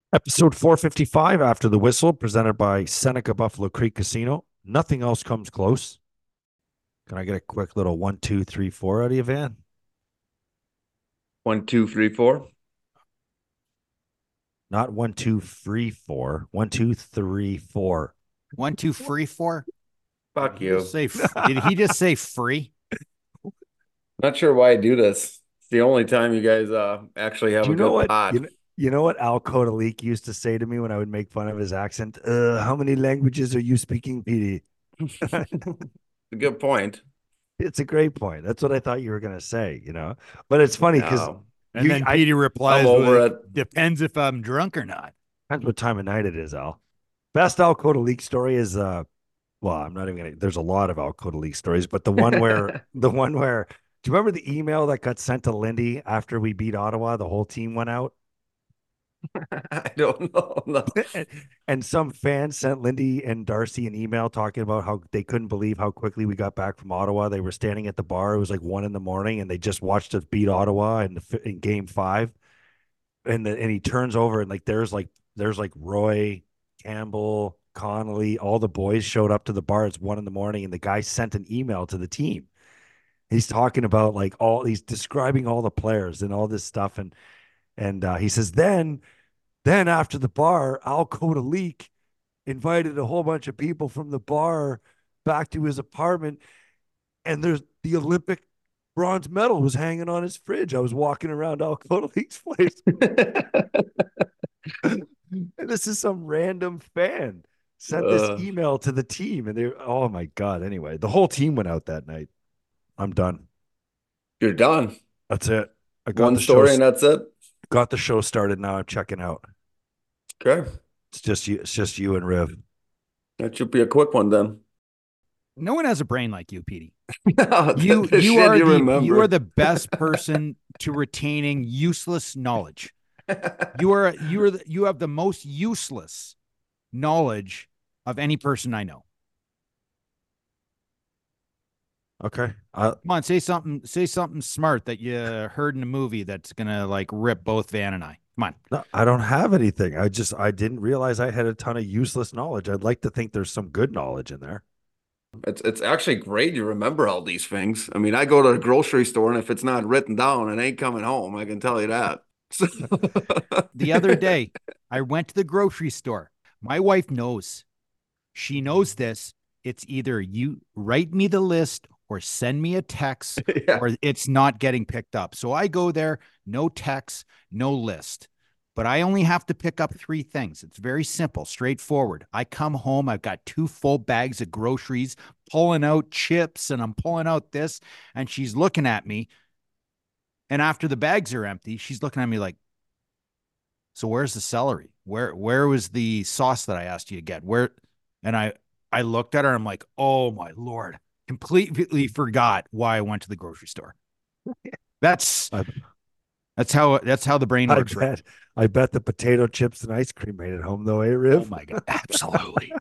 Episode 455 After the Whistle, presented by Seneca Buffalo Creek Casino. Nothing else comes close. Can I get a quick little 1, 2, 3, 4 out of you, Van? 1, 2, 3, 4. Not 1, 2, 3, 4. 1, 2, 3, 4. One, two, free, four. Did Fuck he just you. say? Did he just say free? Not sure why I do this. It's the only time you guys actually have Do a you know good what? pod. You know what Al Kodalik used to say to me when I would make fun of his accent? How many languages are you speaking, Petey? A good point. It's a great point. That's what I thought you were going to say, you know? But it's funny because No, And then I Petey I'm replies over with, it. "Depends if I'm drunk or not." depends what time of night it is, Al. Best Al Kodalik story is well, I'm not even gonna. There's a lot of Al League stories, but do you remember the email that got sent to Lindy after we beat Ottawa? The whole team went out, I don't know. No. and some fans sent Lindy and Darcy an email talking about how they couldn't believe how quickly we got back from Ottawa. They were standing at the bar. It was like 1 in the morning, and they just watched us beat Ottawa in Game 5. And he turns over and there's like Roy, Campbell, Connolly, all the boys showed up to the bar. It's 1 in the morning, and the guy sent an email to the team. He's talking about he's describing all the players and all this stuff, and he says then after the bar, Al Kodalik invited a whole bunch of people from the bar back to his apartment, and there's the Olympic bronze medal was hanging on his fridge. I was walking around Al Kodalik's place. And this is some random fan sent this uh, email to the team, and they, oh my god. Anyway, the whole team went out that night. I'm done. you're done. That's it. I got One the show story and that's it. started. Now I'm checking out. Okay. It's just you. It's just you and Riv. That should be a quick one then. No one has a brain like you, Petey. The, You the you shit are you the remember. best person to retaining useless knowledge. You have the most useless knowledge of any person I know. Okay. Come on, say something smart that you heard in a movie that's gonna like rip both Van and I. Come on. No, I don't have anything. I didn't realize I had a ton of useless knowledge. I'd like to think there's some good knowledge in there. It's actually great you remember all these things. I mean, I go to the grocery store and if it's not written down, it ain't coming home. I can tell you that. So, The other day, I went to the grocery store. My wife knows. She knows this. It's either you write me the list or send me a text yeah. or it's not getting picked up. So I go there, no text, no list. But I only have to pick up three things. It's very simple, straightforward. I come home, I've got two full bags of groceries, pulling out chips, and I'm pulling out this. And she's looking at me. And after the bags are empty, she's looking at me like, so where's the celery? Where was the sauce that I asked you to get? Where and I looked at her, I'm like, oh my Lord, completely forgot why I went to the grocery store. That's I that's how the brain I works, right? bet I bet the potato chips and ice cream made it home though, eh, Oh Riv? my God. Absolutely.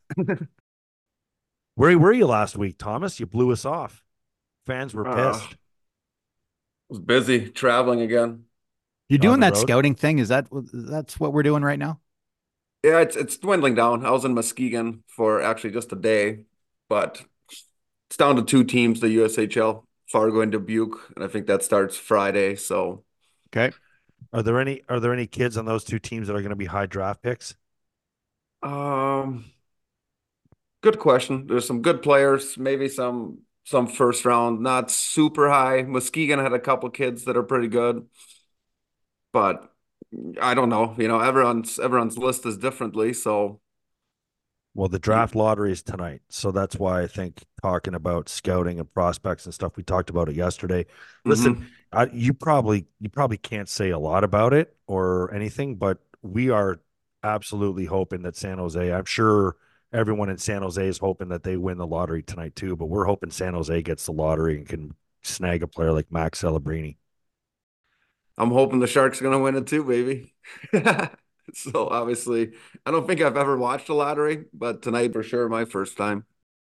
Where were you last week, Thomas? You blew us off. Fans were Uh, pissed was busy traveling again. You're on doing the that road. scouting thing. That's what we're doing right now? Yeah, it's dwindling down. I was in Muskegon for actually just a day, but it's down to two teams, the USHL, Fargo and Dubuque, and I think that starts Friday. So, Okay. Are there any kids on those two teams that are going to be high draft picks? um, good question. There's some good players, maybe some first round, not super high. Muskegon had a couple kids that are pretty good, but I don't know. You know, everyone's list is differently, so Well, the you, draft lottery is tonight, so that's why I think talking about scouting and prospects and stuff. We talked about it yesterday. Listen, mhm. you probably can't say a lot about it or anything, but we are absolutely hoping that San Jose. I'm sure everyone in San Jose is hoping that they win the lottery tonight too. But we're hoping San Jose gets the lottery and can snag a player like Max Celebrini. I'm hoping the Sharks are gonna win it too, baby. So obviously, I don't think I've ever watched a lottery, but tonight for sure, my first time.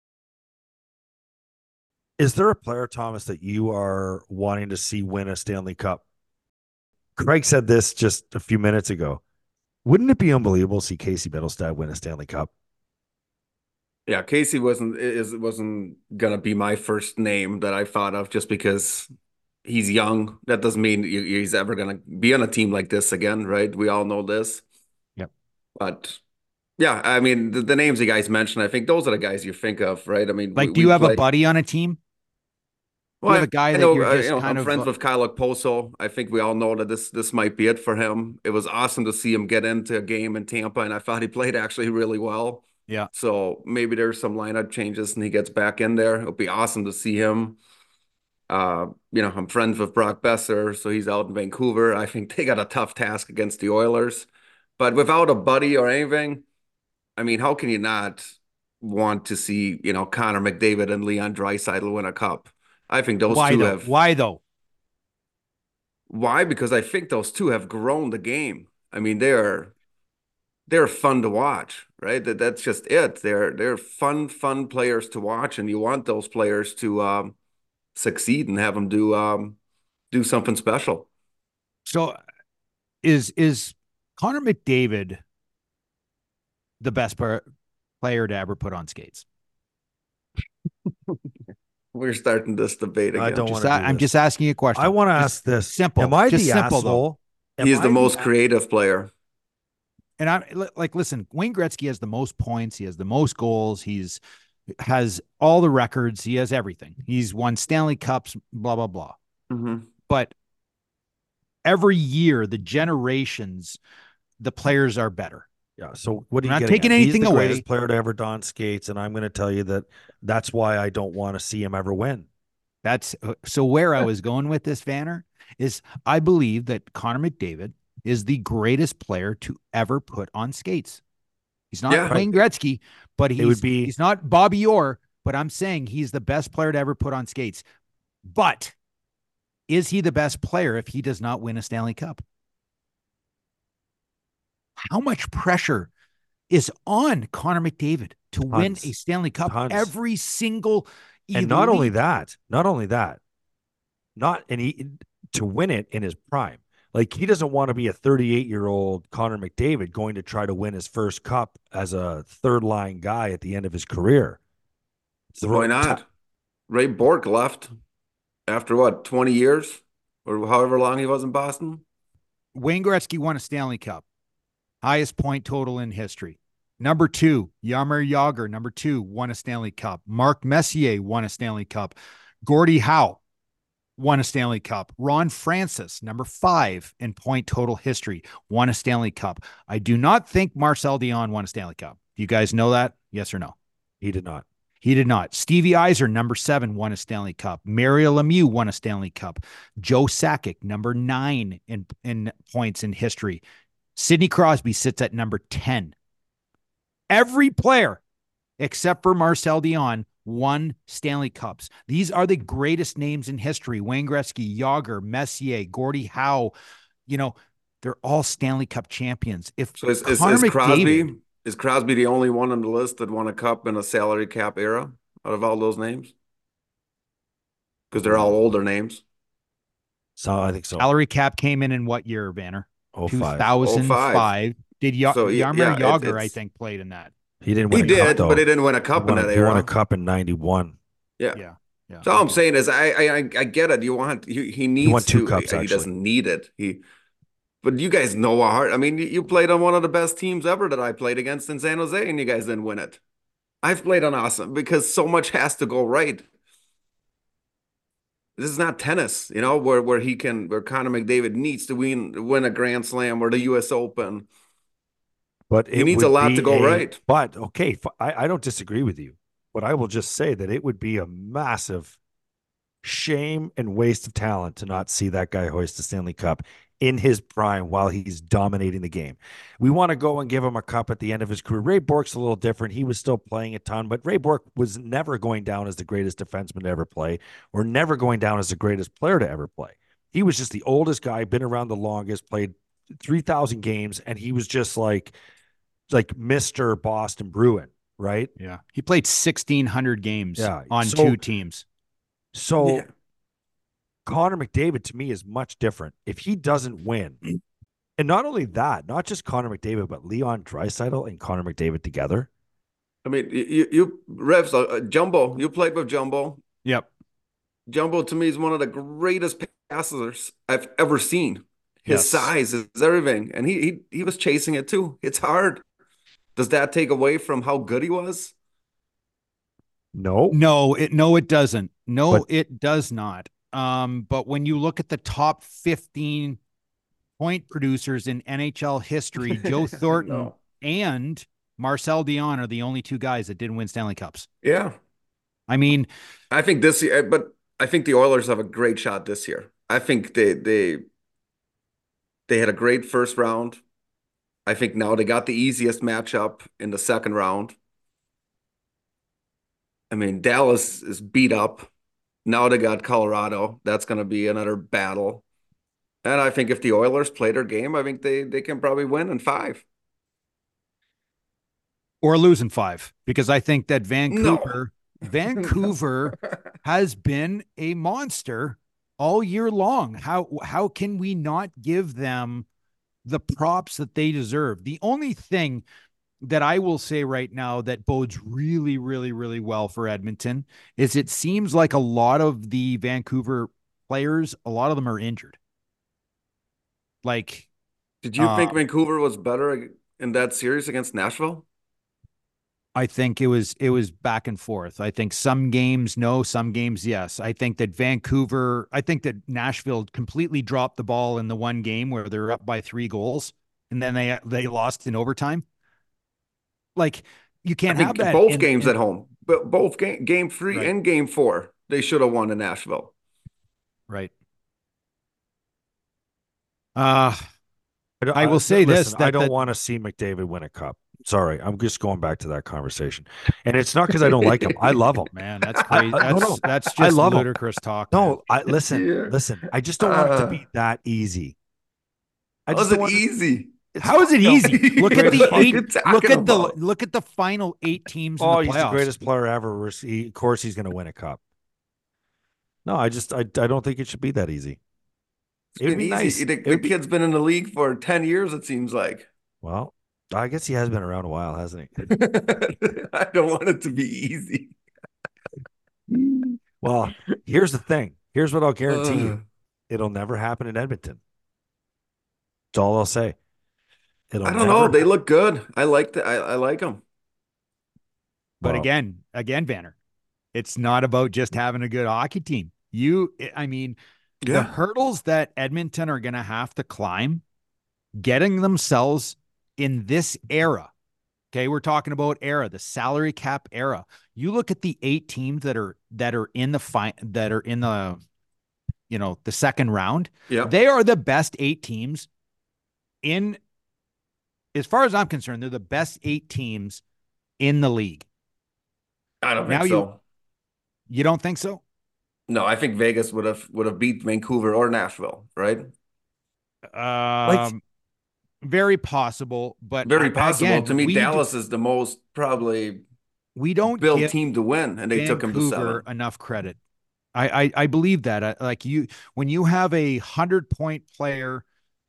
Is there a player, Thomas, that you are wanting to see win a Stanley Cup? Craig said this just a few minutes ago. Wouldn't it be unbelievable to see Casey Middlestad win a Stanley Cup? Yeah, Casey wasn't gonna be my first name that I thought of just because he's young. That doesn't mean he's ever gonna be on a team like this again, right? We all know this. Yep. But yeah, I mean the names you guys mentioned, I think those are the guys you think of, right? I mean, Like, do we you have a play. buddy on a team? Do you have Well, a guy I that know, you're just I'm kind of friends with Kyle Okposo. I think we all know that this might be it for him. It was awesome to see him get into a game in Tampa, and I thought he played actually really well. yeah. So maybe there's some lineup changes and he gets back in there. It'll be awesome to see him. I'm friends with Brock Besser, so he's out in Vancouver. I think they got a tough task against the Oilers, but without a buddy or anything, I mean, how can you not want to see, Connor McDavid and Leon Draisaitl win a cup? I think those Why two though? have. Why though? Why? Because I think those two have grown the game. I mean, they're fun to watch, right? That's just it. They're fun players to watch, and you want those players to succeed and have them do something special. So is Connor McDavid the best player to ever put on skates? We're starting this debate I don't again. want to do I'm this. just asking you a question. I want to Just ask this. simple. Am I Just the simple though. asshole? Am He's the I most creative player. And I'm like, listen, Wayne Gretzky has the most points. He has the most goals. Has all the records. He has everything. He's won Stanley Cups, blah, blah, blah. Mm-hmm. But every year, the generations, the players are better. Yeah. So what are I'm you not getting taking at? anything He's the away. greatest player to ever don skates, and I'm going to tell you that that's why I don't want to see him ever win. That's so where I was going with this, Vanner, is I believe that Connor McDavid is the greatest player to ever put on skates. He's not Yeah. Wayne Gretzky, but It would be he's not Bobby Orr, but I'm saying he's the best player to ever put on skates. But is he the best player if he does not win a Stanley Cup? How much pressure is on Connor McDavid to win a Stanley Cup Tons. every single and not only that, to win it in his prime. Like, he doesn't want to be a 38-year-old Connor McDavid going to try to win his first cup as a third line guy at the end of his career. Why not? Ray Bourque left after what, 20 years or however long he was in Boston? Wayne Gretzky won a Stanley Cup, highest point total in history. Number 2, Jaromir Jagr, number 2, won a Stanley Cup. Mark Messier won a Stanley Cup. Gordie Howe won a Stanley Cup. Ron Francis, number 5 in point total history, won a Stanley Cup. I do not think Marcel Dion won a Stanley Cup. Do you guys know that? Yes or no? He did not. He did not. Stevie Eiser, number 7, won a Stanley Cup. Mario Lemieux won a Stanley Cup. Joe Sakic, number 9 in points in history. Sidney Crosby sits at number 10. Every player, except for Marcel Dion, won Stanley Cups. These are the greatest names in history. Wayne Gretzky, Jagr, Messier, Gordie Howe. They're all Stanley Cup champions. If So is Crosby the only one on the list that won a cup in a salary cap era out of all those names? Because they're all older names. So I think so. Salary cap came in what year, Vanner? 05. 2005. Did Jaromir Jagr, I it's- think, played in that? He didn't He win a cup, did, though. but he didn't win a cup in that He won era. a cup in 91. Yeah. Yeah. So all I'm saying is I get it. He needs won 2 to. cups, He actually. doesn't need it. But you guys know how hard. I mean, you played on one of the best teams ever that I played against in San Jose, and you guys didn't win it. I've played on awesome because so much has to go right. This is not tennis, where Connor McDavid needs to win a Grand Slam or the U.S. Open. But He needs a lot to go right. But okay, I don't disagree with you. But I will just say that it would be a massive shame and waste of talent to not see that guy hoist the Stanley Cup in his prime while he's dominating the game. We want to go and give him a cup at the end of his career. Ray Bourque's a little different. He was still playing a ton, but Ray Bourque was never going down as the greatest defenseman to ever play, or never going down as the greatest player to ever play. He was just the oldest guy, been around the longest, played 3,000 games, and he was just like Mr. Boston Bruin, right? Yeah. He played 1,600 games on 2 teams. So Yeah. Connor McDavid, to me, is much different. If he doesn't win And not only that, not just Connor McDavid, but Leon Draisaitl and Connor McDavid together. I mean, Revs, Jumbo, you played with Jumbo. Yep. Jumbo to me is one of the greatest passers I've ever seen. His Yes. size is everything, and he was chasing it too. It's hard. Does that take away from how good he was? No, No, it doesn't. but No, it does not. But when you look at the top 15 point producers in NHL history, Joe Thornton No. and Marcel Dion are the only two guys that didn't win Stanley Cups. Yeah, I mean, I think this year, but I think the Oilers have a great shot this year. I think they had a great first round. I think now they got the easiest matchup in the second round. I mean, Dallas is beat up. Now they got Colorado. That's going to be another battle. And I think if the Oilers play their game, I think they can probably win in five. or losing five, because I think that No. Vancouver has been a monster all year long. How can we not give them the props that they deserve? The only thing that I will say right now that bodes really, really, really well for Edmonton is it seems like a lot of the Vancouver players, a lot of them are injured. Like, Did you think um, Vancouver was better in that series against Nashville? I think it was back and forth. I think some games no, some games yes. I think that Nashville completely dropped the ball in the one game where they're up by 3 goals and then they lost in overtime. Like you I can't have think that both in games at home, but both game three right, and game four, they should have won in Nashville. right. Uh I will say this listen, I that don't that want to see McDavid win a cup. Sorry, I'm just going back to that conversation, and it's not because I don't like him. I love him. man, that's crazy. No, no, That's I just love him. ludicrous talk, man. No, I listen, Yeah. listen. I just don't want it to Uh, be that easy. I just how's don't it want it. It's It's How is it fine. No, easy? Look at the what are you eight. talking about? Look at the final 8 teams in the Oh, he's the playoffs. greatest player ever. Of course, he's going to win a cup. No, I don't think it should be that easy. It's It'd been be easy. nice. The, It the would be kid's been in the league for 10 years, it seems like. well. I guess he has been around a while, hasn't I don't want it to be easy. he? Well, here's the thing. Here's what I'll guarantee Uh, you. It'll never happen in Edmonton. That's all I'll say. It'll I don't know. never. They look good. I like them. But Well, again, Vanner, it's not about just having a good hockey team. I mean, the Yeah. hurdles that Edmonton are going to have to climb, getting themselves in this era. Okay, we're talking about era, the salary cap era. You look at the 8 teams that are in the the second round. Yeah. They are the best 8 teams in, as far as I'm concerned, they're the best 8 teams in the league. I don't think Now you so. you don't think so? No, I think Vegas would have beat Vancouver or Nashville, right? like Um, Very possible, but Very possible. To again, me, Dallas is the most probably we don't built give team to win, and they took him to Vancouver seven. enough credit. I believe that. Like when you have a 100-point player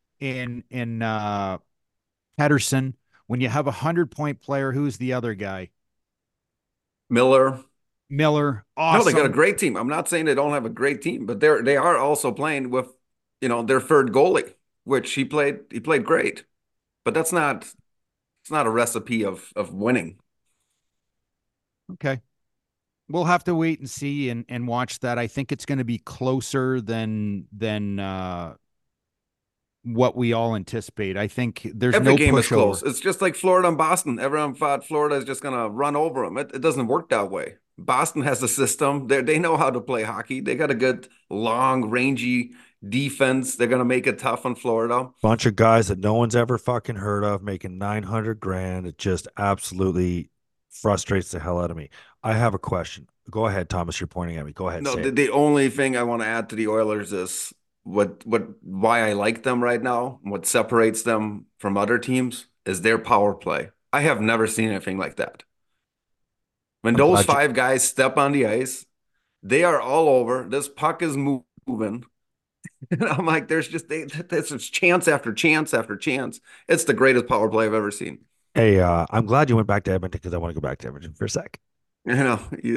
in Pedersen, when you have a 100-point player, who's the other guy? Miller. Miller, No, they got a awesome. great team. I'm not saying they don't have a great team, but they are also playing with, their third goalie, which he played great. But it's not a recipe of winning. Okay. We'll have to wait and see and watch that. I think it's going to be closer than what we all anticipate. I think there's Every no game is pushover. close. It's just like Florida and Boston. Everyone thought Florida is just gonna run over them. It doesn't work that way. Boston has a system. They know how to play hockey. They got a good, long, rangy defense. They're gonna make it tough on Florida. bunch of guys that no one's ever fucking heard of making 900 grand. It just absolutely frustrates the hell out of me. I have a question. Go ahead, Thomas. You're pointing at me. Go ahead, No, say the, it. the only thing I want to add to the Oilers is why I like them right now. What separates them from other teams is their power play. I have never seen anything like that. When I'm those glad you. five guys step on the ice, they are all over. This puck is moving. And I'm like, this is chance after chance after chance. It's the greatest power play I've ever seen. Hey, I'm glad you went back to Edmonton because I want to go back to Edmonton for a sec. You know,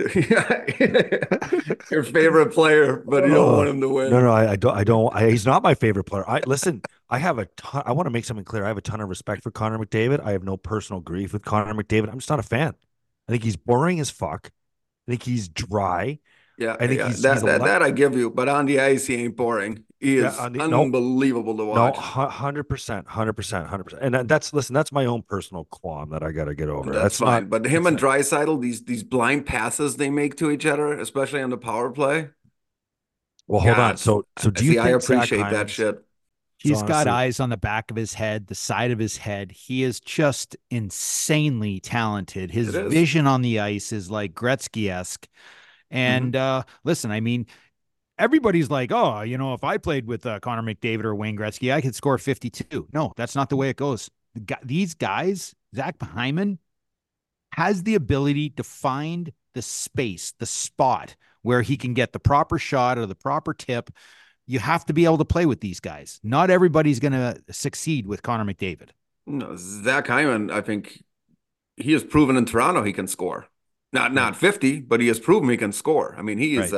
your favorite player, but you don't want him to No, win. no, he's not my favorite player. Listen, I have a ton, I want to make something clear. I have a ton of respect for Connor McDavid. I have no personal grief with Connor McDavid. I'm just not a fan. I think he's boring as fuck. I think he's dry. Yeah, I think yeah, he's a that I give you. But on the ice, he ain't boring. He yeah, is no, unbelievable to no, watch. 100%, 100%, 100%. And that's listen, that's my own personal qualm that I got to get over. That's That's not fine. But him it's and not, Draisaitl, these blind passes they make to each other, especially on the power play. well, hold on. God, So do you see, I think Zach appreciate that Hyman's shit. so He's got honestly, eyes on the back of his head, the side of his head. He is just insanely talented. His It is. vision on the ice is like Gretzky-esque. Mhm. And listen, I mean, everybody's like, oh, if I played with Connor McDavid or Wayne Gretzky, I could score 52. No, that's not the way it goes. These guys, Zach Hyman, has the ability to find the space, the spot where he can get the proper shot or the proper tip. You have to be able to play with these guys. Not everybody's going to succeed with Connor McDavid. No, Zach Hyman, I think he has proven in Toronto he can score. right, Not 50, but he has proven he can score. I mean, he is Right.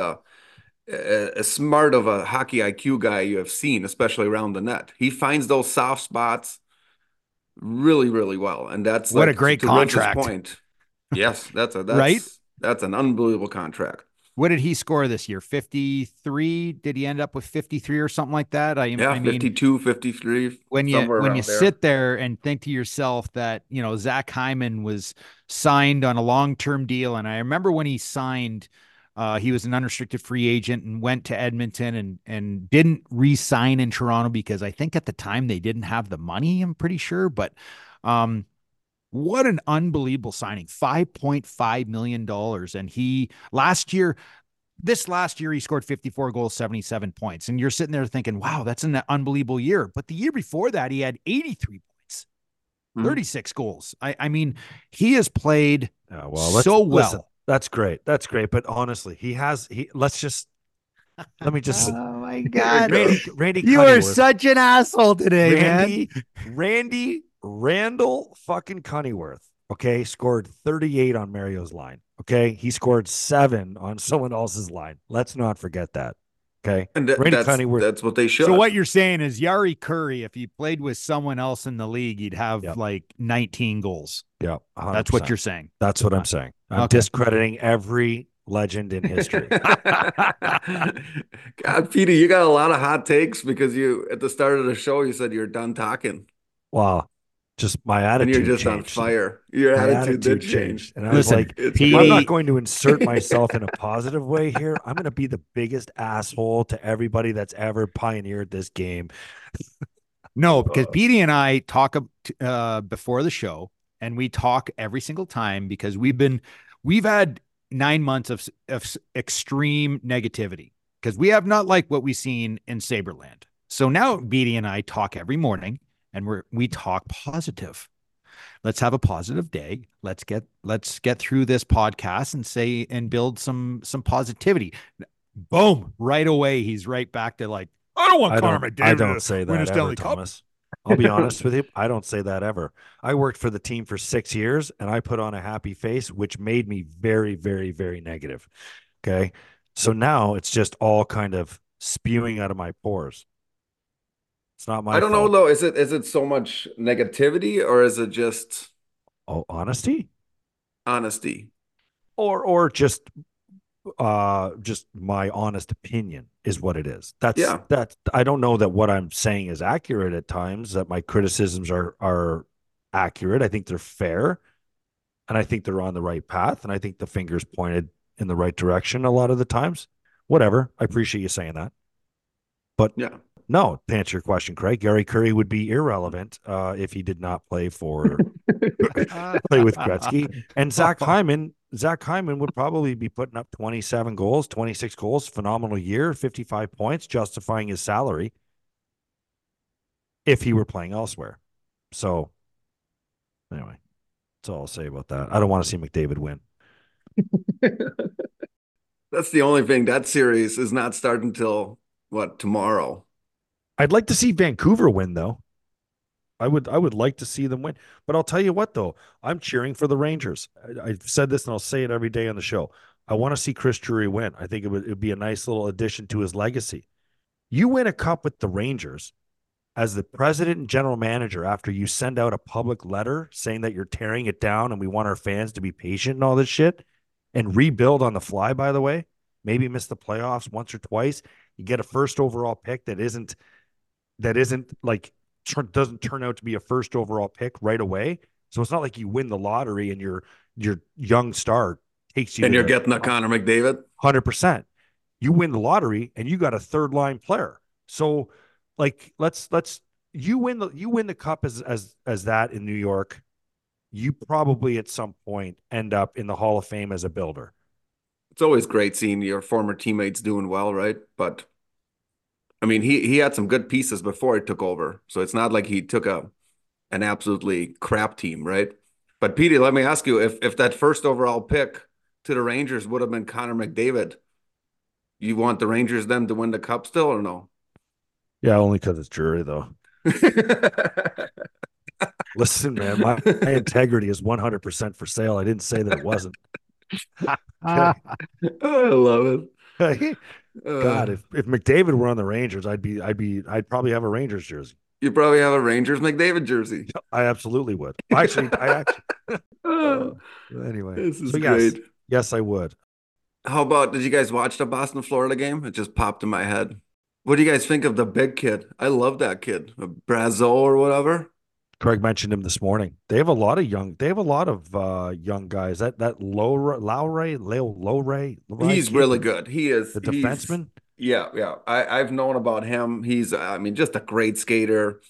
as smart of a hockey IQ guy you have seen, especially around the net. He finds those soft spots really, really well. And that's What a like great to Rich's contract, point. Yes, right? that's an unbelievable contract. What did he score this year? 53? Did he end up with 53 or something like that? Yeah, I mean, 52, 53, when somewhere you around there. sit there and think to yourself that, Zach Hyman was signed on a long-term deal. And I remember when he signed, he was an unrestricted free agent and went to Edmonton and didn't re-sign in Toronto because I think at the time they didn't have the money, I'm pretty sure. But what an unbelievable signing. $5.5 million. And this last year, he scored 54 goals, 77 points. And you're sitting there thinking, wow, that's an unbelievable year. But the year before that, he had 83 points, Mhm. 36 goals. I mean, he has played well, so listen. well. That's great. That's great. But honestly, let's just let me just Oh my Here we God. go. Randy You are Cunnyworth. such an asshole today, man. Randy Randall fucking Cunnyworth. Okay, scored 38 on Mario's line. Okay, he scored 7 on someone else's line. Let's not forget that. Okay, And Randy Cunnyworth. that's what they So should. what you're saying is Yari Curry, if he played with someone else in the league, he'd have Yep, like 19 goals. yep, That's what 100%. you're saying. That's what I'm saying. I'm Okay. discrediting every legend in history. God, Petey, you got a lot of hot takes because you at the start of the show you said you're done talking Wow, just my and you're attitude just on changed. fire. Your My attitude did attitude change. changed. And I was Listen, like, It's if I'm not great. Petey, going to insert myself in a positive way here, I'm going to be the biggest asshole to everybody that's ever pioneered this game. no, because Uh, Petey and I talk before the show, and we talk every single time because we've had 9 months of extreme negativity because we have not liked what we've seen in Saberland. So now Petey and I talk every morning, and we talk positive. Let's have a positive day. Let's get through this podcast and build some positivity. Boom! Right away, he's right back to like, I don't want Connor I McDavid don't to say win a that ever, Stanley Cup. Thomas. I'll be honest with you. I don't say that ever. I worked for the team for 6 years and I put on a happy face, which made me very, very, very negative. Okay. So now it's just all kind of spewing out of my pores. It's not I my don't know fault. though. Is it so much negativity or is it just Oh, honesty honesty? or just my honest opinion is what it is. Yeah. That's I don't know that what I'm saying is accurate at times, that my criticisms are accurate. I think they're fair and I think they're on the right path and I think the finger's pointed in the right direction a lot of the times. Whatever. I appreciate you saying that. But Yeah. no, to answer your question, Craig, Gary Curry would be irrelevant if he did not play for play with Gretzky. And Zach Hyman would probably be putting up 27 goals, 26 goals, phenomenal year, 55 points, justifying his salary if he were playing elsewhere. So anyway, that's all I'll say about that. I don't want to see McDavid win. That's the only thing. That series is not starting till what, tomorrow? I'd like to see Vancouver win though. I would like to see them win. But I'll tell you what though, I'm cheering for the Rangers. I've said this and I'll say it every day on the show. I want to see Chris Drury win. I think it'd be a nice little addition to his legacy. You win a cup with the Rangers as the president and general manager after you send out a public letter saying that you're tearing it down and we want our fans to be patient and all this shit and rebuild on the fly, by the way, maybe miss the playoffs once or twice. You get a first overall pick that isn't like doesn't turn out to be a first overall pick right away. So it's not like you win the lottery and your young star takes you And to you're the getting a Connor McDavid. 100%. You win the lottery and you got a third line player. So like let's you win the cup as that in New York. You probably at some point end up in the Hall of Fame as a builder. It's always great seeing your former teammates doing well, right? But I mean, he had some good pieces before he took over. So it's not like he took an absolutely crap team, right? But Petey, let me ask you, if that first overall pick to the Rangers would have been Connor McDavid, you want the Rangers then to win the cup still or no? Yeah, only because it's Drury though. Listen, man, my integrity is 100% for sale. I didn't say that it wasn't. Ah, I love Okay. it. God, if McDavid were on the Rangers, I'd probably have a Rangers jersey. You probably have a Rangers McDavid jersey. I absolutely would. I actually Oh, anyway. this is So yes, great. yes, I would. How about, did you guys watch the Boston Florida game? It just popped in my head. What do you guys think of the big kid? I love that kid, Brazo or whatever. Craig mentioned him this morning. They have a lot of young guys. That Lowry, I He's can't really the, good. the He's defenseman. yeah, yeah. I've known about him. He's I mean, just a great skater.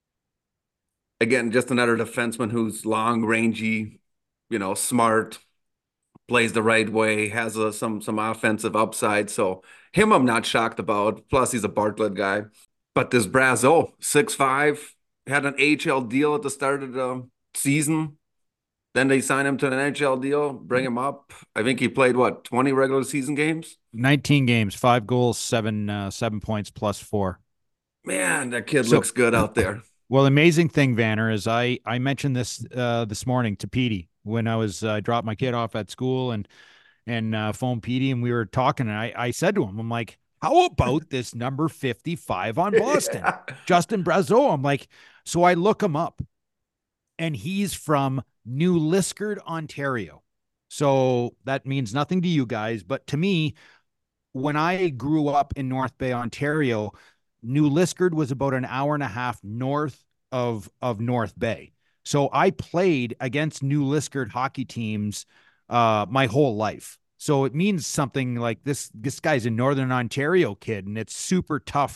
Again, just another defenseman who's long, rangy, smart, plays the right way, has some offensive upside. So him, I'm not shocked about. Plus, he's a Bartlett guy. But this Brazo, 6'5", had an AHL deal at the start of the season. Then they signed him to an NHL deal, bring him up. I think he played what, 20 regular season games? 19 games, 5 goals, 7 points plus 4. Man, that kid So, looks good out there. well, amazing thing, Vanner, is I mentioned this morning to Petey when I dropped my kid off at school and phoned Petey and we were talking and I said to him, I'm like, how about this number 55 on Boston, Yeah. Justin Brazeau? I'm like, so I look him up, and he's from New Liskeard, Ontario. So that means nothing to you guys, but to me, when I grew up in North Bay, Ontario, New Liskeard was about an hour and a half north of North Bay. So I played against New Liskeard hockey teams my whole life. So it means something like this guy's a Northern Ontario kid, and it's super tough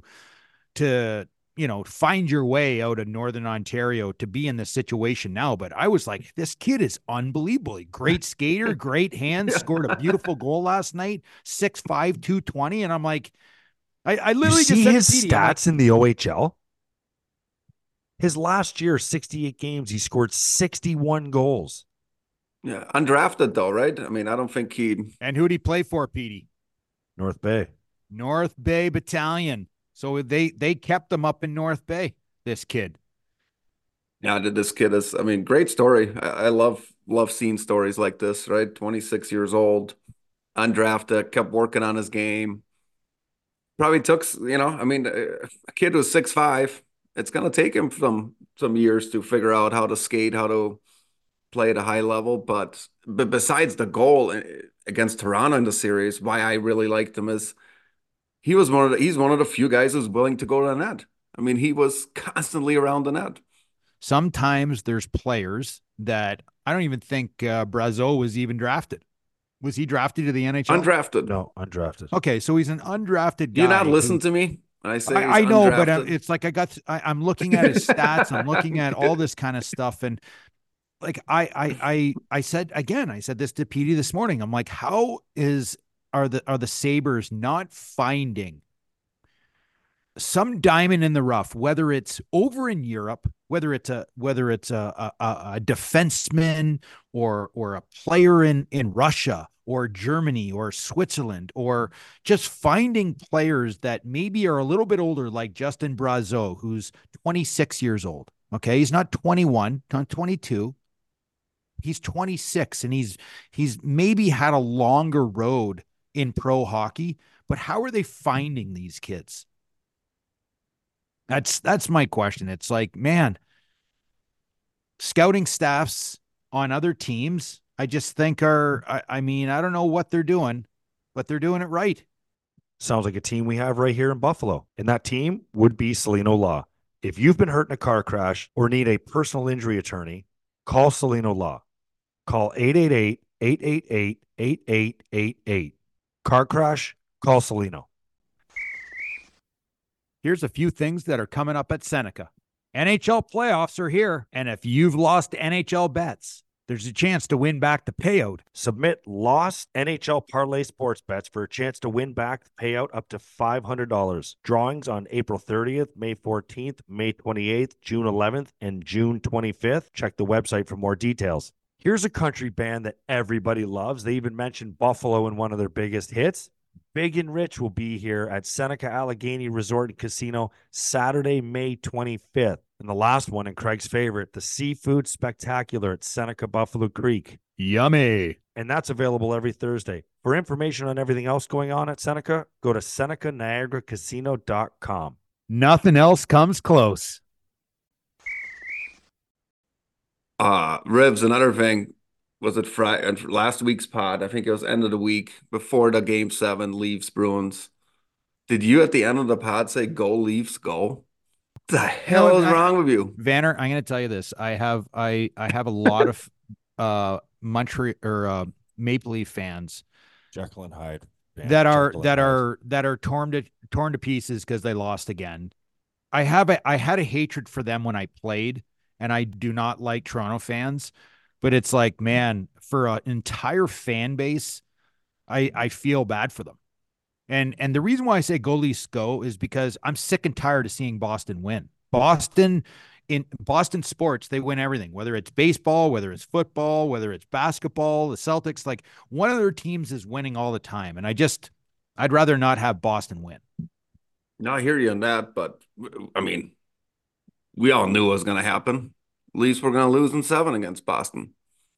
to find your way out of Northern Ontario to be in this situation now. But I was like, this kid is unbelievable. Great skater, great hands, scored a beautiful goal last night, 6'5", 220. And I'm like, I You literally just see said his to Petey, I'm like, stats in the OHL. His last year, 68 games, he scored 61 goals. Yeah, undrafted though, right? I mean, I don't think he. and who'd he play for, Petey? North Bay. North Bay Battalion. So they kept him up in North Bay, this kid. Yeah, this kid is. I mean, great story. I love seeing stories like this. Right, 26 years old, undrafted, kept working on his game. Probably took. I mean, a kid who's 6'5". It's gonna take him some years to figure out how to skate, how to play at a high level. But besides the goal against Toronto in the series, why I really liked him is he's one of the few guys who's willing to go to the net. I mean, he was constantly around the net. Sometimes there's players that I don't even think Brazeau was even drafted. Was he drafted to the NHL? Undrafted. No, undrafted. Okay, so he's an undrafted Do you not guy. listen to me when I say he's I know, but undrafted? it's like I'm looking at his stats. I'm looking at all this kind of stuff, and like I said again, I said this to Petey this morning. I'm like, how are the Sabres not finding some diamond in the rough, whether it's over in Europe, whether it's a defenseman or a player in Russia or Germany or Switzerland, or just finding players that maybe are a little bit older, like Justin Brazeau, who's 26 years old. Okay, he's not 21, not 22. He's 26, and he's maybe had a longer road in pro hockey. But how are they finding these kids? That's my question. It's like, man, scouting staffs on other teams, I just think I mean, I don't know what they're doing, but they're doing it right. Sounds like a team we have right here in Buffalo. And that team would be Celino Law. If you've been hurt in a car crash or need a personal injury attorney, call Celino Law. Call 888-888-8888. Car crash, call Celino. Here's a few things that are coming up at Seneca. NHL playoffs are here, and if you've lost NHL bets, there's a chance to win back the payout. Submit lost NHL parlay sports bets for a chance to win back the payout up to $500. Drawings on April 30th, May 14th, May 28th, June 11th, and June 25th. Check the website for more details. Here's a country band that everybody loves. They even mentioned Buffalo in one of their biggest hits. Big and Rich will be here at Seneca Allegheny Resort and Casino Saturday, May 25th. And the last one, and Craig's favorite, the Seafood Spectacular at Seneca Buffalo Creek. Yummy. And that's available every Thursday. For information on everything else going on at Seneca, go to SenecaNiagaraCasino.com. Nothing else comes close. Ribs, another thing. Was it Friday? Last week's pod, I think it was end of the week before the Game 7 Leafs Bruins. Did you at the end of the pod say "Go Leafs, go"? What the hell is wrong with you, Vanner? I'm going to tell you this. I have a lot of Montreal or Maple Leaf fans, Jekyll and Hyde that are torn to pieces because they lost again. I had a hatred for them when I played, and I do not like Toronto fans. But it's like, man, for an entire fan base, I feel bad for them. And the reason why I say go Leafs go is because I'm sick and tired of seeing Boston win. In Boston sports, they win everything, whether it's baseball, whether it's football, whether it's basketball, the Celtics, like one of their teams is winning all the time. And I'd rather not have Boston win. No, I hear you on that, but I mean, we all knew it was going to happen. Leafs were going to lose in 7 against Boston.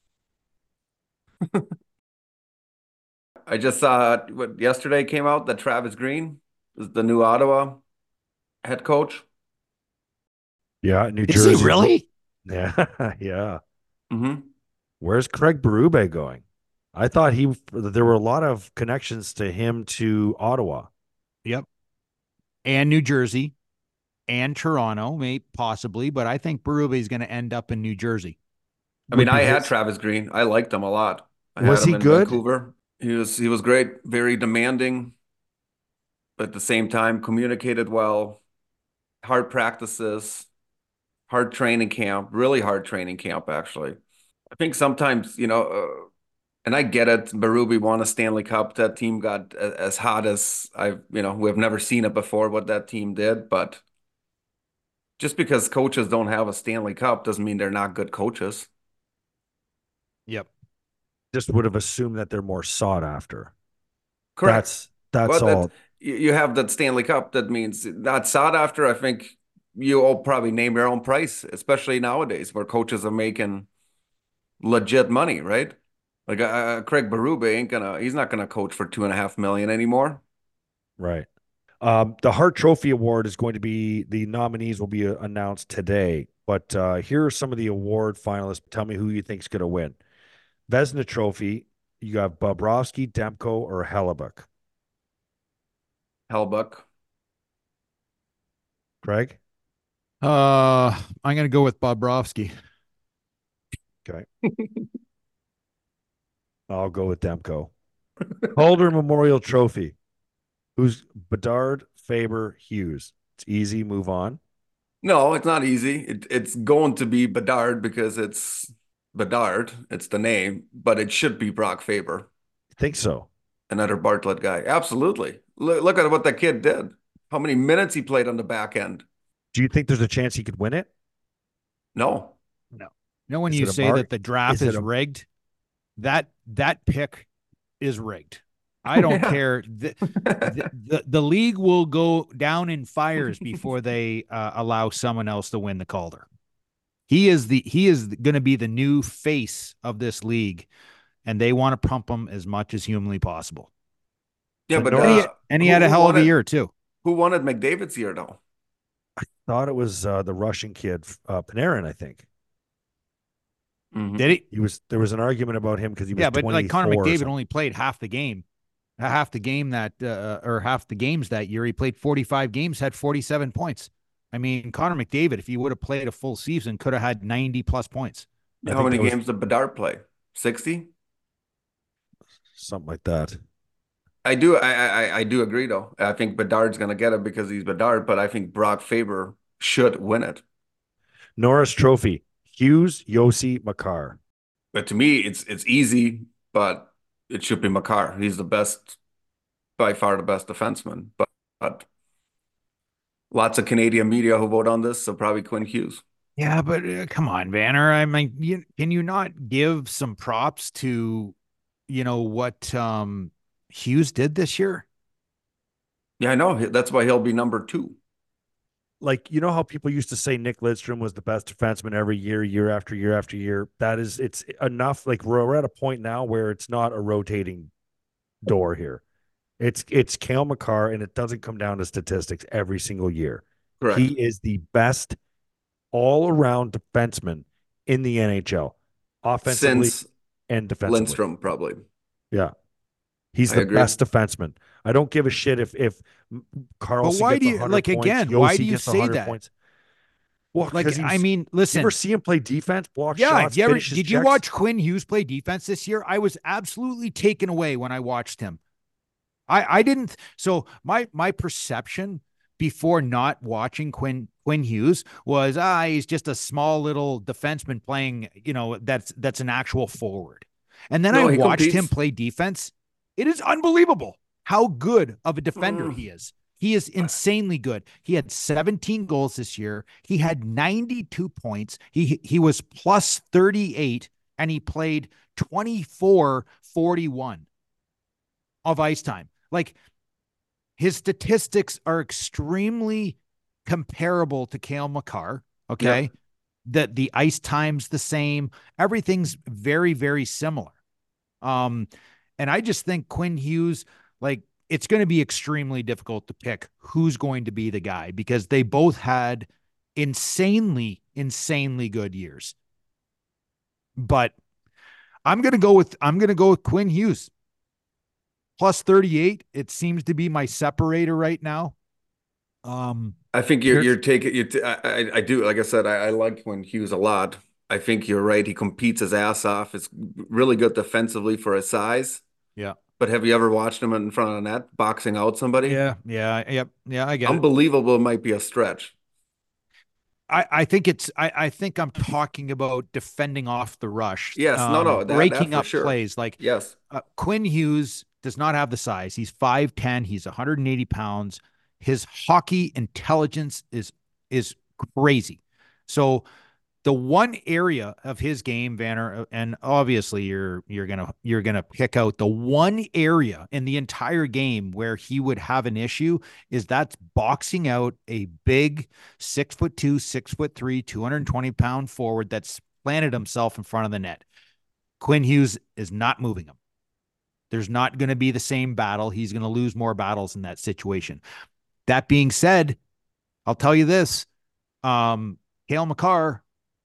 I just saw what yesterday came out that Travis Green is the new Ottawa head coach. Yeah, New Is Jersey. he really? Yeah, yeah. Mm-hmm. Where's Craig Berube going? I thought there were a lot of connections to him to Ottawa. Yep. And New Jersey and Toronto, possibly, but I think Berube is going to end up in New Jersey. I mean, I had Travis Green. I liked him a lot. Was he good? Vancouver. He was great, very demanding, but at the same time communicated well. Hard practices, hard training camp, really hard training camp, actually. I think sometimes, and I get it, Berube won a Stanley Cup. That team got as hot as we've never seen it before, what that team did, but just because coaches don't have a Stanley Cup doesn't mean they're not good coaches. Yep. Just would have assumed that they're more sought after. Correct. That's all. You have that Stanley Cup. That means not sought after. I think you all probably name your own price, especially nowadays where coaches are making legit money, right? Like Craig Berube he's not gonna coach for $2.5 million anymore. Right. The Hart Trophy Award is going to be, the nominees will be announced today. But here are some of the award finalists. Tell me who you think is going to win. Vezina Trophy, you got Bobrovsky, Demko, or Hellebuyck. Hellebuyck. Craig? I'm going to go with Bobrovsky. Okay. I'll go with Demko. Calder Memorial Trophy. Who's Bedard, Faber, Hughes? It's easy. Move on. No, it's not easy. It's going to be Bedard because it's Bedard. It's the name, but it should be Brock Faber. I think so. Another Bartlett guy. Absolutely. Look at what that kid did. how many minutes he played on the back end. Do you think there's a chance he could win it? No. No. You know, when Is you it a say that the draft is it is a- rigged, that pick is rigged. I don't Yeah. care. The league will go down in fires before they allow someone else to win the Calder. He is going to be the new face of this league, and they want to pump him as much as humanly possible. Yeah, But but Norris- And he had a hell of a year too. Who won at McDavid's year though? Thought it was the Russian kid, Panarin, I think. Mhm. Did he? There was an argument about him because he was Yeah, but like Connor 24 or McDavid something. only played half the games that year. He played 45 games, had 47 points. I mean, Connor McDavid, if he would have played a full season, could have had 90 plus points. How many games did Bedard play? 60? Something like that. I do agree though. I think Bedard's gonna get it because he's Bedard, but I think Brock Faber should win it. Norris Trophy, Hughes, Yossi, Makar. But to me, it's easy, but it should be Makar. He's the best, by far the best defenseman. But lots of Canadian media who vote on this, so probably Quinn Hughes. Yeah, but come on, Vanner. I mean, can you not give some props to, what Hughes did this year? Yeah, I know. That's why he'll be number 2. Like, you know how people used to say Nick Lidstrom was the best defenseman every year, year after year after year? It's enough. Like, we're at a point now where it's not a rotating door here. It's Cale Makar, and it doesn't come down to statistics every single year. Correct. He is the best all-around defenseman in the NHL, offensively Since and defensively. Lindstrom, probably. Yeah. He's I the agree. best defenseman. I don't give a shit if Carlson But why gets do you 100 like points, again? Yossi Why do you gets say 100 that? points. Well, Like, because I mean, you listen. ever see him play defense, block Yeah, shots, did you watch Quinn Hughes play defense this year? I was absolutely taken away when I watched him. I didn't. So my perception before not watching Quinn Hughes was he's just a small little defenseman playing, that's an actual forward. And then No, I he watched competes. him play defense. It is unbelievable how good of a defender he is. He is insanely good. He had 17 goals this year. He had 92 points. He was plus 38, and he played 24-41 of ice time. Like, his statistics are extremely comparable to Cale Makar. Okay. Yep. That the ice time's the same. Everything's very, very similar. And I just think Quinn Hughes, like, it's going to be extremely difficult to pick who's going to be the guy because they both had insanely, insanely good years. But I'm going to go with Quinn Hughes. Plus 38. It seems to be my separator right now. I think you're taking I do, like I said, I like Quinn Hughes a lot. I think you're right. He competes his ass off. It's really good defensively for his size. Yeah. But have you ever watched him in front of the net boxing out somebody? Yeah. I get it. Unbelievable might be a stretch. I think I think I'm talking about defending off the rush. Yes, no, breaking that up for sure. plays. Like, Yes. Quinn Hughes does not have the size. He's 5'10". He's 180 pounds. His hockey intelligence is crazy. So the one area of his game, Vanner, and obviously you're gonna pick out the one area in the entire game where he would have an issue is that's boxing out a big 6'2", 6'3", 220-pound forward that's planted himself in front of the net. Quinn Hughes is not moving him. There's not going to be the same battle. He's going to lose more battles in that situation. That being said, I'll tell you this: Cale Makar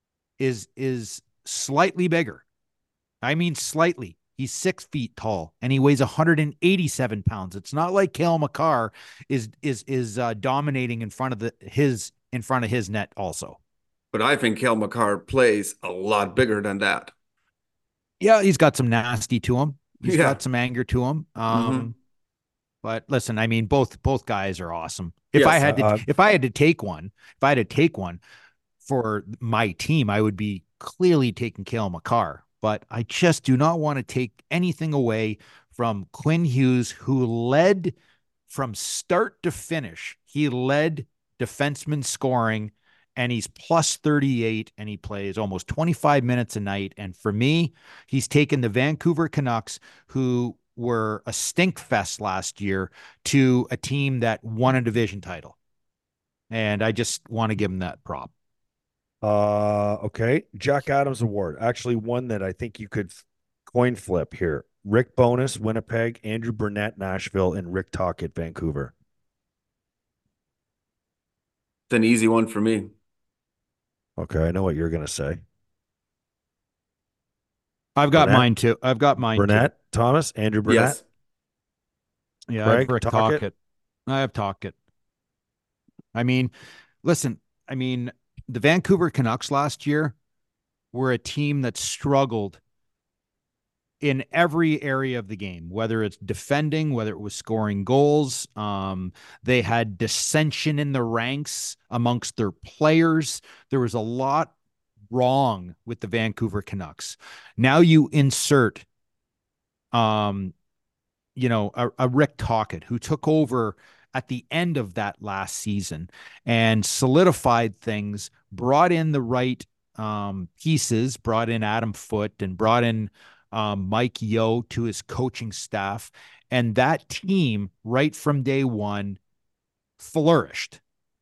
is slightly bigger. I mean, slightly. He's 6 feet tall and he weighs 187 pounds. It's not like Cale Makar is dominating in front of his net also. But I think Cale Makar plays a lot bigger than that. Yeah, he's got some nasty to him. He's Yeah. got some anger to him. But listen, I mean, both guys are awesome. If Yes, I had to take one for my team, I would be clearly taking Cale Makar. But I just do not want to take anything away from Quinn Hughes, who led from start to finish. He led defenseman scoring, and he's plus 38, and he plays almost 25 minutes a night. And for me, he's taken the Vancouver Canucks, who were a stink fest last year, to a team that won a division title. And I just want to give him that prop. Okay. Jack Adams Award. Actually, one that I think you could coin flip here. Rick Bowness, Winnipeg, Andrew Burnett, Nashville, and Rick Tocchet, Vancouver. It's an easy one for me. Okay, I know what you're gonna say. I've got Burnett? mine too. I've got mine Burnett, Thomas, Andrew Burnett. Yes. too. Yeah, Craig, I've Rick Tocchet? Tocchet. I have Tocchet. I mean, listen, I mean, the Vancouver Canucks last year were a team that struggled in every area of the game, whether it's defending, whether it was scoring goals. They had dissension in the ranks amongst their players. There was a lot wrong with the Vancouver Canucks. Now you insert, a Rick Tocchet who took over at the end of that last season and solidified things, brought in the right pieces, brought in Adam Foote and brought in Mike Yeo to his coaching staff. And that team, right from day one, flourished.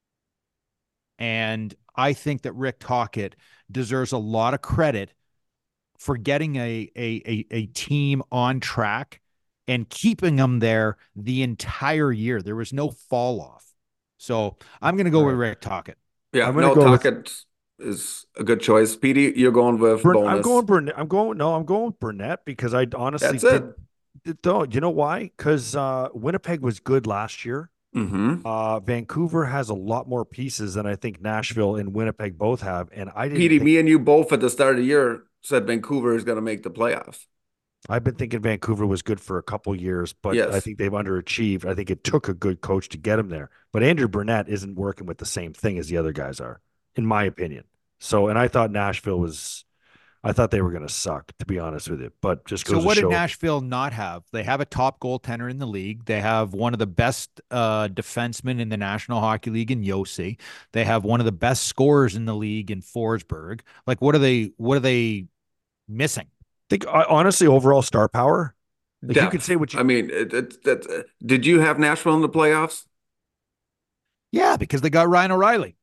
And I think that Rick Tocchet deserves a lot of credit for getting a team on track and keeping them there the entire year. There was no fall off. So I'm going to go with Rick Tocchet. Yeah, I'm gonna no, go with- Tocchet is a good choice. Petey, you're going with Bonus. I'm going Burnett. I'm going with Burnett because I honestly That's it. don't. You know why? Because Winnipeg was good last year. Mm-hmm. Vancouver has a lot more pieces than I think Nashville and Winnipeg both have. And I didn't Petey, think, me and you both at the start of the year said Vancouver is going to make the playoffs. I've been thinking Vancouver was good for a couple years, but Yes. I think they've underachieved. I think it took a good coach to get him there. But Andrew Burnett isn't working with the same thing as the other guys are, in my opinion. So, and I thought I thought they were going to suck, to be honest with you. But just goes So what to did show. Nashville not have? They have a top goaltender in the league. They have one of the best defensemen in the National Hockey League in Yossi. They have one of the best scorers in the league in Forsberg. Like, what are they missing? I think honestly, overall star power. Like you Depth. could say what you. I mean, did you have Nashville in the playoffs? Yeah, because they got Ryan O'Reilly.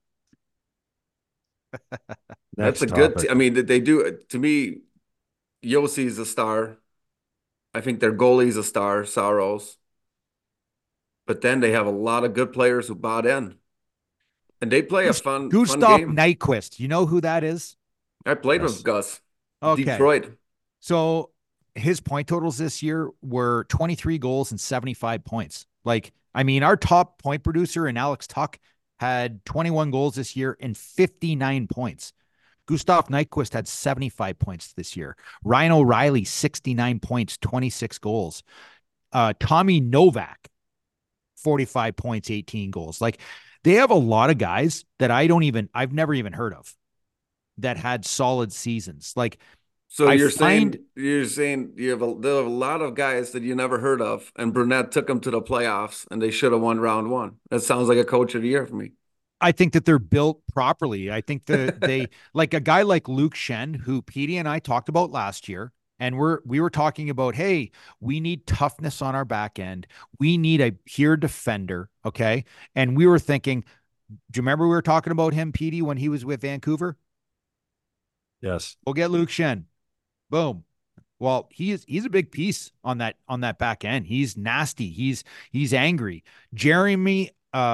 That's Next a good. topic. I mean, they do. To me, Yossi's a star. I think their goalie's a star, Saros. But then they have a lot of good players who bought in, and they play a fun Gustav game. Nyquist. You know who that is? I played Yes. with Gus. Okay. Detroit. So his point totals this year were 23 goals and 75 points. Like, I mean, our top point producer in Alex Tuck had 21 goals this year and 59 points. Gustav Nyquist had 75 points this year. Ryan O'Reilly, 69 points, 26 goals. Tommy Novak, 45 points, 18 goals. Like, they have a lot of guys that I've never even heard of that had solid seasons. Like, So I you're find- saying you have there are a lot of guys that you never heard of, and Burnett took them to the playoffs, and they should have won round one. That sounds like a coach of the year for me. I think that they're built properly. I think that they like a guy like Luke Shen, who Petey and I talked about last year. And we were talking about, hey, we need toughness on our back end. We need a pure defender. Okay. And we were thinking, do you remember we were talking about him, Petey, when he was with Vancouver? Yes. We'll get Luke Shen. Boom. Well, he's a big piece on that back end. He's nasty. He's angry. Jeremy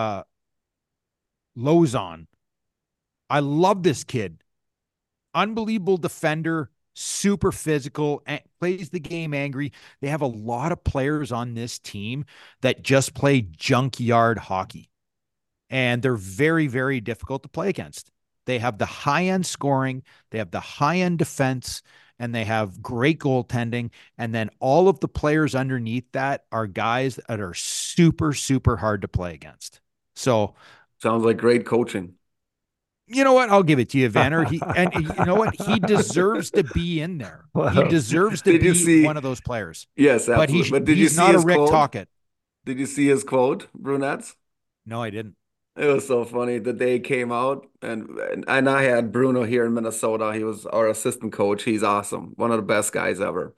Lozon. I love this kid. Unbelievable defender, super physical, plays the game angry. They have a lot of players on this team that just play junkyard hockey. And they're very, very difficult to play against. They have the high-end scoring, they have the high-end defense, and they have great goaltending. And then all of the players underneath that are guys that are super, super hard to play against. So Sounds like great coaching. you know what? I'll give it to you, Vanner. And you know what? He deserves to be in there. He deserves to Did you be see- one of those players. Yes, But absolutely. But did you he's see not a his Rick quote? Tocchet. Did you see his quote, Brunettes? No, I didn't. It was so funny. The day came out, and I had Bruno here in Minnesota. He was our assistant coach. He's awesome, one of the best guys ever.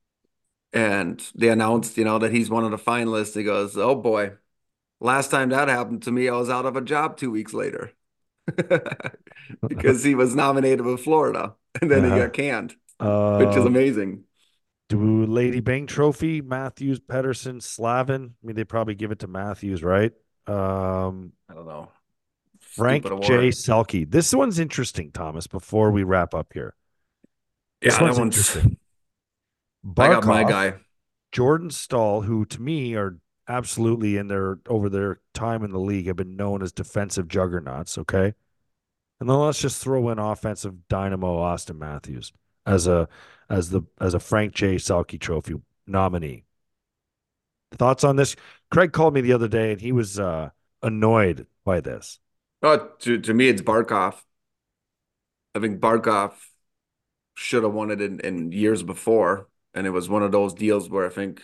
And they announced, that he's one of the finalists. He goes, "Oh boy, last time that happened to me, I was out of a job 2 weeks later because he was nominated with Florida, and then he Uh-huh. got canned, which is Um, amazing." do Lady Bang Trophy, Matthews, Pedersen, Slavin. I mean, they probably give it to Matthews, right? Um, I don't know. Stupid Frank J. award. Selke. This one's interesting, Thomas, before we wrap up here. This Yeah, that one's one's. interesting. I got my Barkov, guy. Jordan Stahl, who to me are absolutely in their over their time in the league have been known as defensive juggernauts, okay? And then let's just throw in offensive dynamo Austin Matthews as a Frank J. Selke Trophy nominee. Thoughts on this? Craig called me the other day and he was annoyed by this. Oh, to me, it's Barkov. I think Barkov should have won it in years before, and it was one of those deals where I think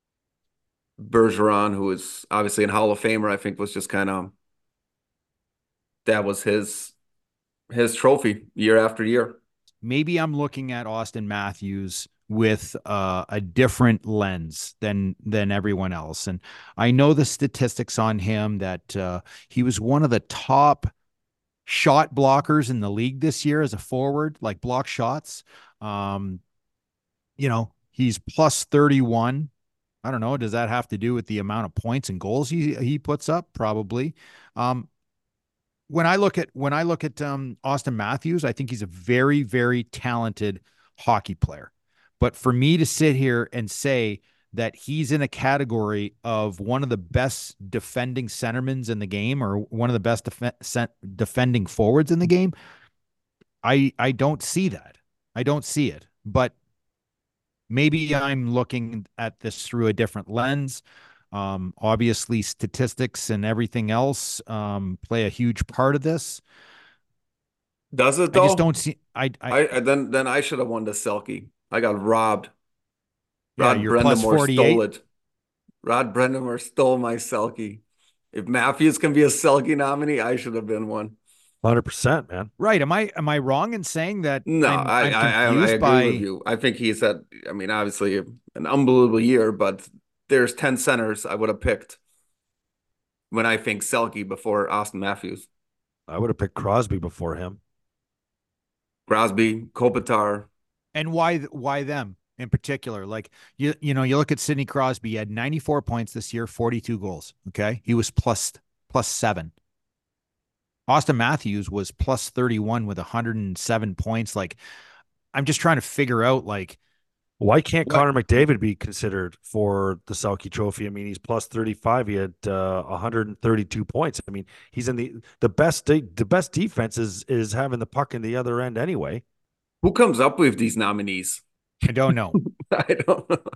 Bergeron, who is obviously in Hall of Famer, I think was just kind of that was his trophy year after year. Maybe I'm looking at Austin Matthews with a different lens than everyone else. And I know the statistics on him that he was one of the top shot blockers in the league this year as a forward, like block shots. Um, he's plus 31. I don't know. Does that have to do with the amount of points and goals he puts up? Probably. Um, when I look at Austin Matthews, I think he's a very, very talented hockey player. But for me to sit here and say that he's in a category of one of the best defending centermen in the game or one of the best defending forwards in the game, I don't see that. I don't see it. But maybe I'm looking at this through a different lens. Obviously, statistics and everything else play a huge part of this. Does it I just though? don't see. Then I should have won the Selkie. I got robbed. Yeah, Rod you're plus Brendamore stole 48. it. Rod Brendamore stole my Selkie. If Matthews can be a Selkie nominee, I should have been one. 100%, man. Right? Am I wrong in saying that No, I'm I confused agree with by? you. I think he's had, I mean, obviously an unbelievable year, but there's 10 centers I would have picked when I think Selke before Austin Matthews. I would have picked Crosby before him. Crosby, Kopitar. And why them in particular? Like you look at Sidney Crosby. He had 94 points this year, 42 goals. Okay, he was plus 7. Austin Matthews was plus 31 with 107 points. Like I'm just trying to figure out like Why can't what. Connor McDavid be considered for the Selke Trophy? I mean, he's plus 35. He had 132 points. I mean, he's in the best defense is having the puck in the other end anyway. Who comes up with these nominees? I don't know. I don't know.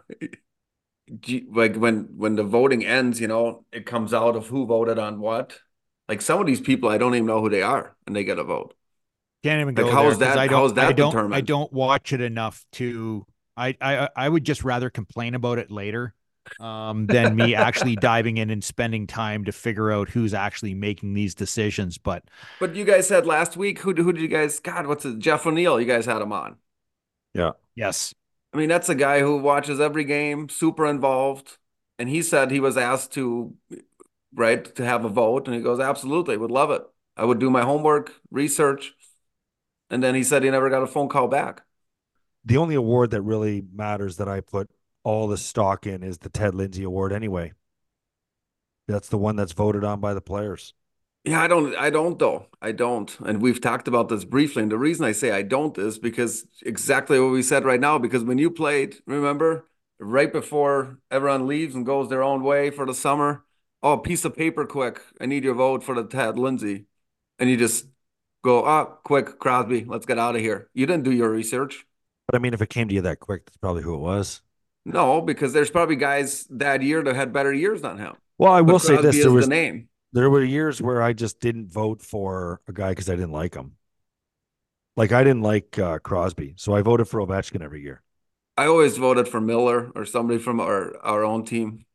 Like when the voting ends, it comes out of who voted on what. Like some of these people, I don't even know who they are, and they get a vote. Can't even Like go there because how is that I determined? don't watch it enough to. I would just rather complain about it later than me actually diving in and spending time to figure out who's actually making these decisions. But But you guys said last week, who did you guys? God, what's it? Jeff O'Neill. You guys had him on. Yeah. yes, I mean, that's a guy who watches every game, super involved, and he said he was asked to right to have a vote, and he goes, absolutely, would love it. I would do my homework, research, and then he said he never got a phone call back. The only award that really matters that I put all the stock in is the Ted Lindsay Award anyway. That's the one that's voted on by the players. Yeah, I don't though. I don't. And we've talked about this briefly. And the reason I say I don't is because exactly what we said right now, because when you played, remember, right before everyone leaves and goes their own way for the summer, oh, piece of paper quick. I need your vote for the Ted Lindsay. And you just go, quick, Crosby, let's get out of here. You didn't do your research. But I mean, if it came to you that quick, that's probably who it was. No, because there's probably guys that year that had better years than him. Well, I will But say Crosby this: is the name. there were years where I just didn't vote for a guy because I didn't like him. Like I didn't like Crosby, so I voted for Ovechkin every year. I always voted for Miller or somebody from our own team.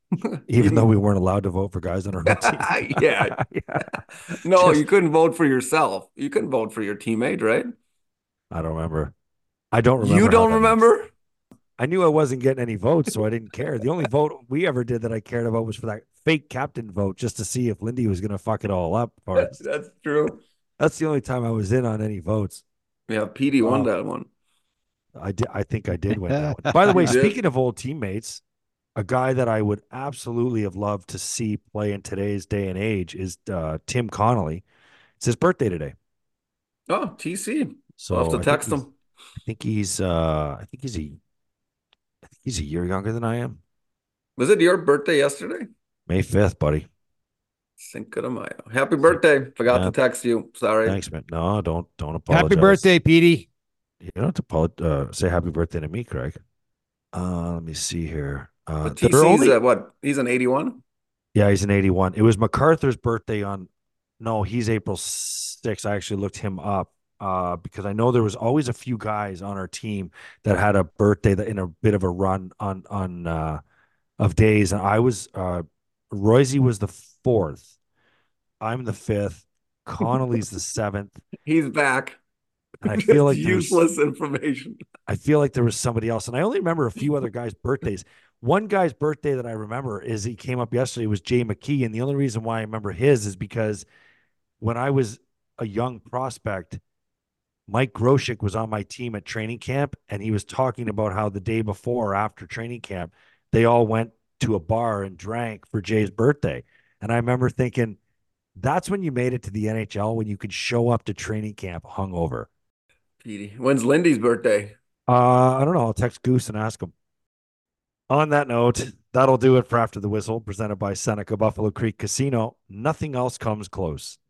even though we weren't allowed to vote for guys on our own team. Yeah. Yeah. No, Just you couldn't vote for yourself. You couldn't vote for your teammate, right? I don't remember. I don't You remember how don't that works. remember? I knew I wasn't getting any votes, so I didn't care. The only vote we ever did that I cared about was for that fake captain vote, just to see if Lindy was going to fuck it all up for us. That's true. That's the only time I was in on any votes. Yeah, Petey won that one. I did. I think I did win that one. By the way, You did? speaking of old teammates, a guy that I would absolutely have loved to see play in today's day and age is Tim Connolly. It's his birthday today, Oh, TC. so I'll have to text him. I think he's I think he's a year younger than I am. Was it your birthday yesterday? May 5th, buddy. Cinco de Mayo. Happy birthday. Forgot to text you. Sorry. Thanks, man. No, don't apologize. Happy birthday, Petey. You don't have to say happy birthday to me, Craig. Let me see here. But TC's what? He's an 81? Yeah, he's an 81. It was MacArthur's birthday no, he's April 6th. I actually looked him up because I know there was always a few guys on our team that had a birthday that in a bit of a run on of days. And I was Roisey was the 4th. I'm the 5th. Connolly's the 7th. He's back. And I feel like useless information. I feel like there was somebody else, and I only remember a few other guys' birthdays. One guy's birthday that I remember is he came up yesterday was Jay McKee, and the only reason why I remember his is because when I was a young prospect, Mike Groshek was on my team at training camp, and he was talking about how the day before or after training camp, they all went to a bar and drank for Jay's birthday. And I remember thinking, that's when you made it to the NHL, when you could show up to training camp hungover. Petey, when's Lindy's birthday? I don't know. I'll text Goose and ask him. On that note, that'll do it for After the Whistle, presented by Seneca Buffalo Creek Casino. Nothing else comes close.